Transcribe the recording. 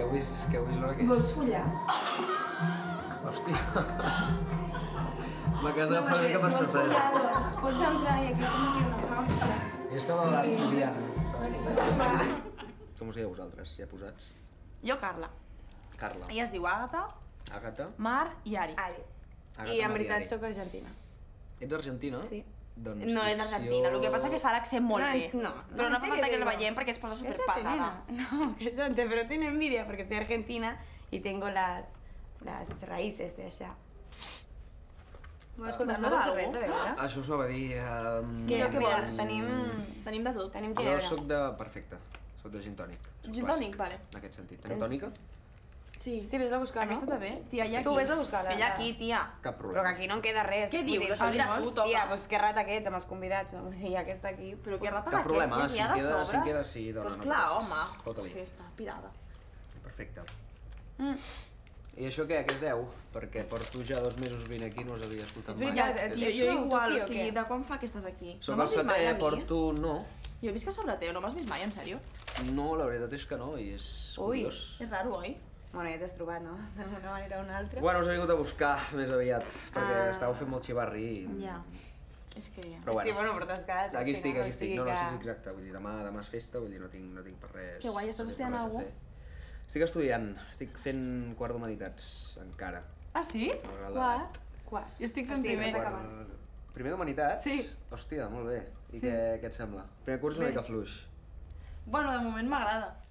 heu vist l'hora que és? Vols follar? Hòstia. M'ha casat per mica per Si vols sorpresa. follar, doncs pots entrar i aquí com aquí una porta. Jo estava estudiant. Com us dieu vosaltres, ja posats? Jo, Carla. Carla. Ella es diu Àgata, Àgata. Mar i Ari. Ari. Àgata I en Mariari. veritat sóc argentina. Ets argentina? Sí. Doncs No és argentina, el que passa que fa l'accent molt bé. Però no fa falta que el veiem perquè es posa superpasada. No, que gente, pero tiene envidia porque soy argentina y tengo las raíces de allá. Vols contar-me beure alguna cosa, a veure? Això us ho va dir... Què Mira, vols? tenim de tot. Tenim Jo ginebra. soc de... Perfecte. Soc de gin tònic. Soc Gin clàssic, tònic, vale. En aquest sentit. Teniu tònica? Sí. Sí, vés a buscar, no? Aquesta també. Tia, hi ha aquí. Tu vés a buscar, Que hi ha aquí, tia. Cap Però problema. que aquí no en queda res. Què Vull dius? dir, Això ho diràs tu, toca. Tia, doncs que rata que ets amb els convidats, no? Vull dir, ja que està aquí... Però que rata Cap problema, d'aquests, hi ha de si sobres. en queda, sí, dona, Pues no clar, pateixis. home. Fota-li. És que està pirada. Perfecte. I això què? Què es deu? Perquè porto ja 2 mesos vint aquí, no us havia escoltat És veritat, mai. tio, Jo igual, aquí o o sigui, què? de quan fa que estàs aquí? Soc No el m'has vist mai setè, a mi? porto... No. Jo he vist que sobre teu, no m'has vist mai, en sèrio? No, la veritat és que no, i és Ui. curiós. És raro, oi? Bueno, ja t'has trobat, no? D'una manera o una altra. Bueno, us he vingut a buscar més aviat, perquè Ah. estàveu fent molt xivarri i... Ja. És que ja. Però bueno, Sí, bueno, però t'has quedat. aquí al estic, final, aquí o estic. sigui No, no, sí, que- és exacte. Vull dir, demà és festa, vull dir, no tinc per res... Que guai, estàs no tinc estudiant res a alguna fer. Estic estudiant, estic fent quart d'Humanitats, encara. Ah, sí? Regalat. Quart. Jo estic O fent sigui, primer. estàs acabant. Primer d'Humanitats? Sí. Hòstia, molt bé. I què et sembla? Primer curs una Bé. mica fluix. Bueno, de moment m'agrada.